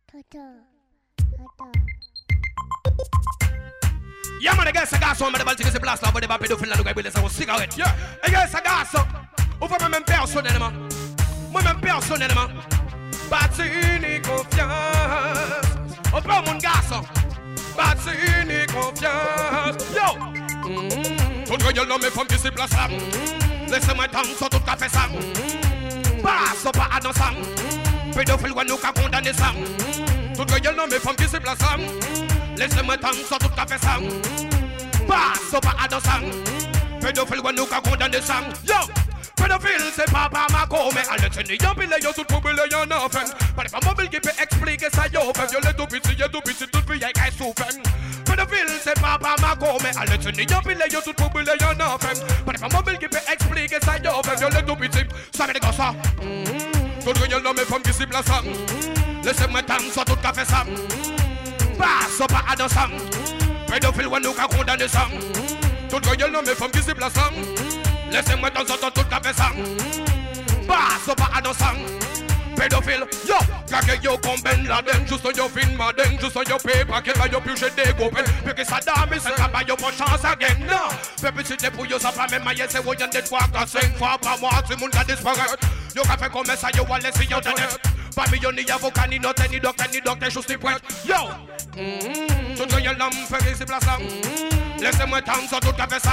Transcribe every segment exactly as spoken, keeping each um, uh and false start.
Yeah, man, I guess I got some of the Baltic is a blast over the Bapido and the Baby, I was cigarette. Yeah, I guess I got some. Over my men person, enema. My men person, enema. Batini confiance. Over mon garçon. Batini confiance. Yo! Tout le monde me fait ici place. Laissez-moi danser tout café ça. Passe pas à danser. Pédophile, nous qu'à condamner ça. Tout le monde me fait ici place. Laissez-moi danser tout café ça. Passe pas à danser. Pédophile, nous qu'à condamner ça. Yo! Pédophile, c'est papa ma come. Allez, c'est n'y a pas les yeux tout pour les yeux en fait. Pas de mobile qui peut expliquer ça, yo. Fait violer tout petit, y'a tout petit, tout petit, y'a qu'à souffrir. Pédophile, c'est papa ma come. Allez, c'est n'y a pas les yeux tout pour les yeux en fait. Pas de mobile qui peut expliquer ça, yo. Fait violer tout petit, ça veut dire ça. Tout le monde me femme qui s'y place. Laissez-moi danser tout café ça. Passe pas à danser. Pédophile, nous qu'à condamner ça. Tout le monde me femme qui s'y place. Laissez-moi danser tout café ça. Passe pas à danser. Pédophile, yo, kage yo comben la den. Juste yo fin ma den, juste yo paper. Que va yo plus des copains. Puis que ça dame, c'est pas pas yo pour chance again. Non, puis si t'es pour yo, ça pas même mailler. C'est où y'en des trois, cinq fois par mois. Si moun ka disparaître. Yo ka fait comme ça, yo va laisser yo tenir. Pas mi yo ni avocat, ni notaire, ni docteur, ni docteur, juste prêtre. Yo, tout le monde l'homme fait ici place. Laissez-moi danser tout café ça.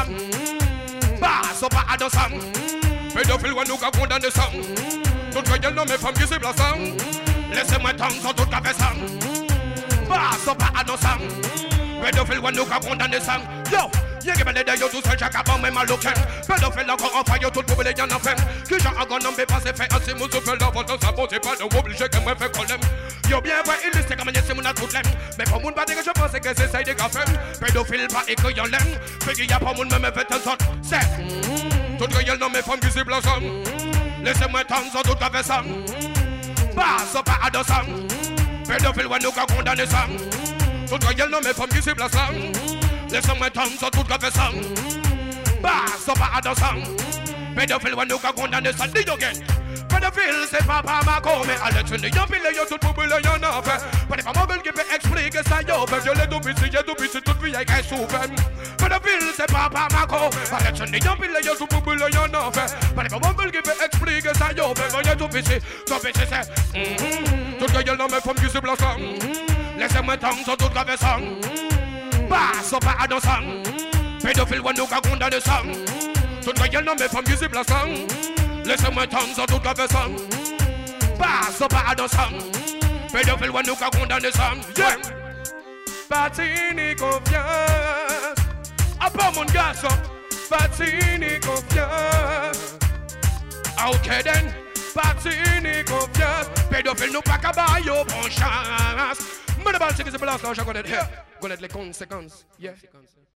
Passe pas à danser. Pédophile, nous ka condamner ça. Tout le monde me femme qui s'y place. Laissez-moi danser tout café ça. Passe pas à danser. Pédophile, nous ka condamner ça. Yo, y'a qui m'a dit yo tout seul, chaque avant même à l'occasion. Pédophile, encore en faille, tout le monde y'en a fait. Qui j'en a gagné, mais pas c'est fait. Ainsi, nous se fait la vente, ça bon, c'est pas de obligé que moi fait problème. Yo bien vrai, il est comme c'est mon a tout l'aime. Mais pour moun pas dire que je pense que c'est ça des gars fait. Pédophile, pas écrit y'en l'aime. Fait qu'il y a pas moun même fait un sort. C'est tout le monde me femme qui s'y place. Laissez-moi danser tout café ça. Passe pas à danser. Pédophile, nous qu'à condamner ça. Tout le monde me femme qui s'y place. Laissez-moi danser tout café ça. Passe pas à danser. Pédophile, nous qu'à condamner ça. Dis again. Pédophile, c'est papa ma come. Allez, tu n'y a pas les yeux tout pour les yeux en fait. Pas de femme mobile qui peut expliquer ça, yo. Fait violer tout petit, y'a tout petit, toute vie, y'a qu'à souffrir. Pédophile, c'est papa ma come. Allez, tu n'y a pas les yeux tout pour les yeux en fait. Pas de femme mobile qui peut expliquer ça, yo. Fait violer tout petit, tout petit, c'est. Tout le gueule dans mes femmes qui se placent. Laissez-moi danser tout café ça. Passe pas à danser. Pédophile, nous qu'à condamner ça. Tout le gueule dans mes femmes qui se placent. Laissez-moi danser tout café ça. Passe pas à danser. Pédophile, nous qu'à condamner ça. Yeah. Batini confiance. À part mon garçon. Batini confiance. Ok then. Batini confiance. Pédophile, nous pas qu'à bailler bon chance. Mais le bal c'est que c'est blast là, je connais. Connaître les conséquences. Yeah.